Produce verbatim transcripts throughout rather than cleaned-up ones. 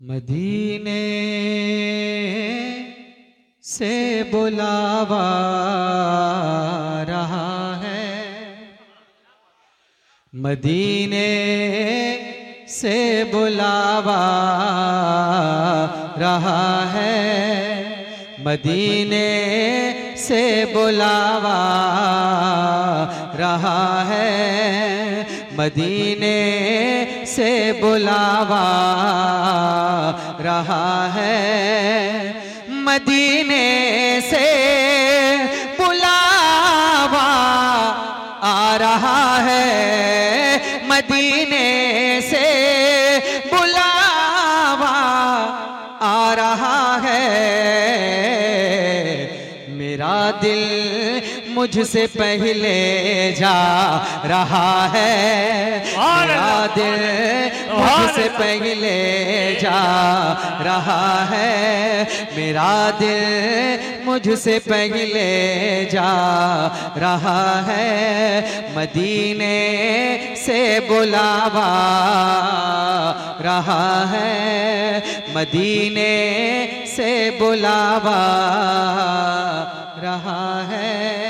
मदीने से बुलावा रहा है, मदीने से बुलावा रहा है, मदीने से बुलावा रहा है, मदीने से बुलावा रहा है, मदीने से बुलावा आ रहा है, मदीने से बुलावा आ रहा है। मेरा दिल मुझसे पहले जा रहा है, मेरा दिल मुझसे पहले जा रहा है, मेरा दिल मुझसे पहले जा रहा है, मदीने से बुलावा रहा है, मदीने से बुलावा रहा है।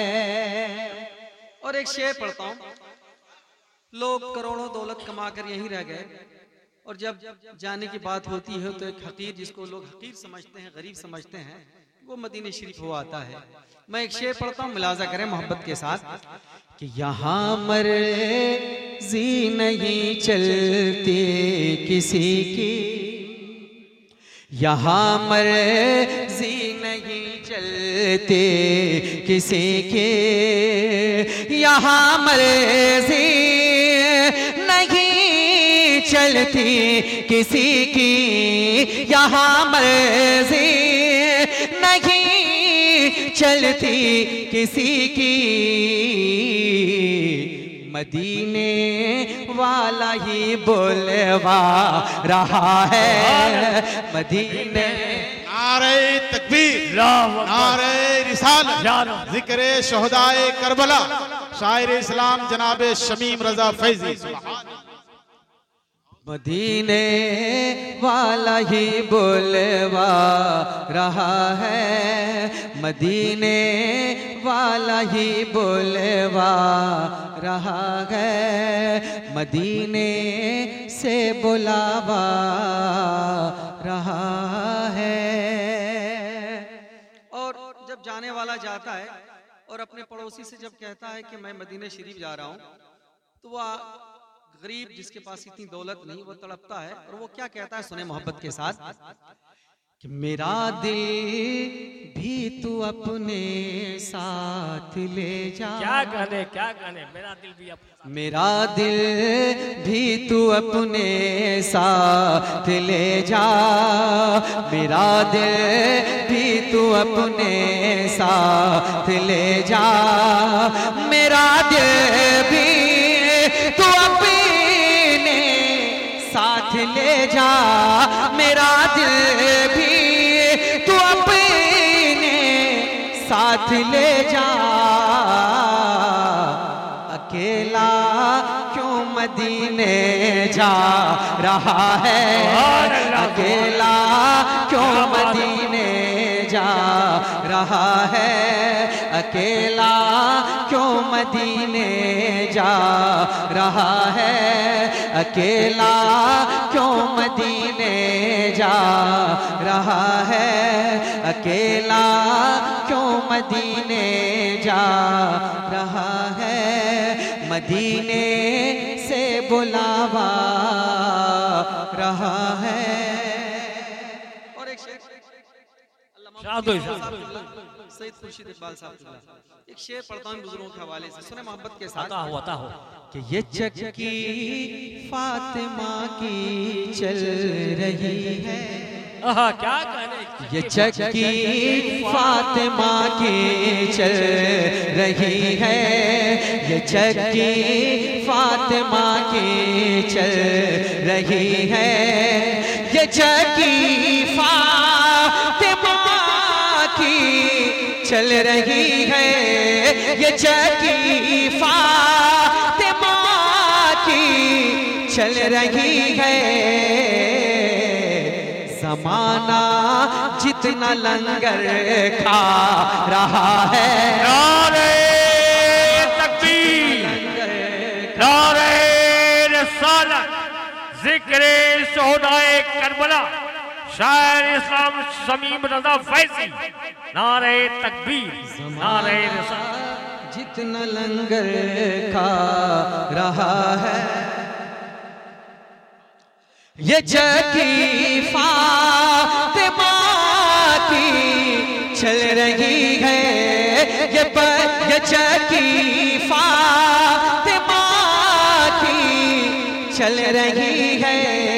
और एक शेर पढ़ता हूं। लोग करोड़ों दौलत कमाकर यहीं रह गए और जब जाने की बात होती है तो एक हकीर, जिसको लोग हकीर समझते हैं, गरीब समझते हैं, वो मदीने शरीफ हो आता है। मैं एक शेर पढ़ता हूं, मुलाजा करें मोहब्बत के साथ कि यहाँ मर्ज़ी नहीं चलती किसी की, यहाँ मर्ज़ी नहीं चलती किसी की, यहाँ मर्ज़ी नहीं चलती किसी की, यहाँ मर्ज़ी नहीं चलती किसी की, मदीने वाला ही बोलवा रहा है, मदीने। नारे तकबीर, नारे रिसालत, जिक्रे शोहदाए करबला, शायर इस्लाम जनाबे शमीम रजा फैजी। मदीने वाला ही बोलवा रहा है, मदीने वाला ही बोलवा रहा है, मदीने से बुलावा रहा है। और जब जाने वाला जाता है और अपने पड़ोसी से जब कहता है कि मैं मदीने शरीफ जा रहा हूं, तो वह गरीब जिसके पास इतनी दौलत नहीं, वो तड़पता है और वो क्या कहता है, सुने मोहब्बत के साथ कि मेरा दिल भी तू अपने साथ ले जा। क्या कहने क्या कहने मेरा दिल भी अपने, मेरा दिल भी तू अपने साथ ले जा, मेरा दिल भी तू अपने साथ ले जा, मेरा दिल भी तू अपने साथ ले जा, मेरा दिल भी तू अपने साथ ले जा। अकेला क्यों मदीने जा रहा है, अकेला क्यों मदीने जा रहा है, अकेला क्यों मदीने जा रहा है, अकेला क्यों मदीने जा रहा है, अकेला क्यों मदीने जा रहा है, मदीने से बुलावा रहा है। और एक शेर शादो सैयद खुर्शीद इकबाल साहब, एक शेर पढ़ता हूं बुजुर्गों के हवाले से, सुने मोहब्बत के साथ। आता हो आता हो कि ये चक्की फातिमा की चल रही है, आहा, क्या कहने, ये चक्की फातिमा की चल रही है, ये चक्की फातिमा की चल रही है, ये चक्की फातिमा की चल रही है, ये चक्की फातिमा की चल रही है, जमाना जितना लंगर खा रहा है, नारे तकबीर, नारे रिसालत, जिक्रे शोहदाए करबला, शायर इस्लाम शमीम रजा फैजी, नारे तकबीर, नारे रिसालत, जितना लंगर खा रहा है। ये जकी फातिमा की चल रही है, ये ये जकी फातिमा की चल रही है।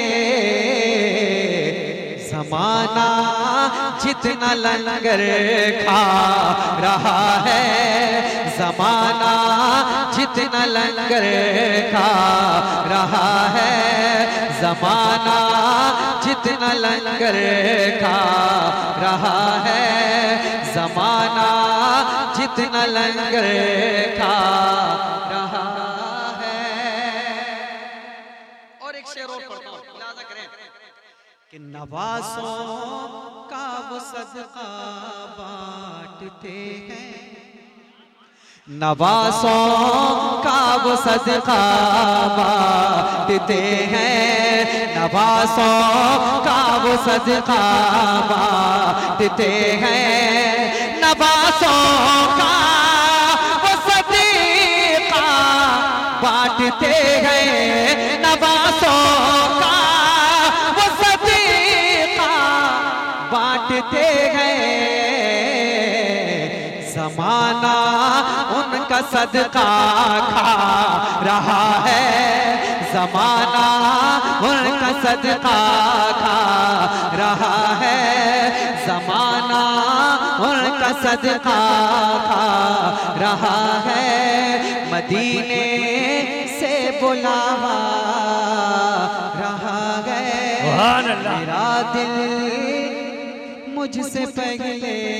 जमाना जितना लंगर खा रहा है, जमाना जितना लंगर खा रहा है, जमाना जितना लंगर खा रहा है, जमाना जितना लंगर खा रहा है। और एक शेर और पढ़ता हूं, इजाज़त करें कि नवासों का वो सदका बांटते हैं, नवासों का वो सदका बांटते हैं, नवासों का वो सदका बांटते हैं, नवासों का वो सदका बांटते हैं, नवासों का वो सदका बांटते हैं। जमाना उनका सदका खा रहा है, जमाना उनका सदका खा रहा है, जमाना उनका सदका खा रहा है। मदीने से बुलावा रहा है, मेरा दिल मुझसे पहले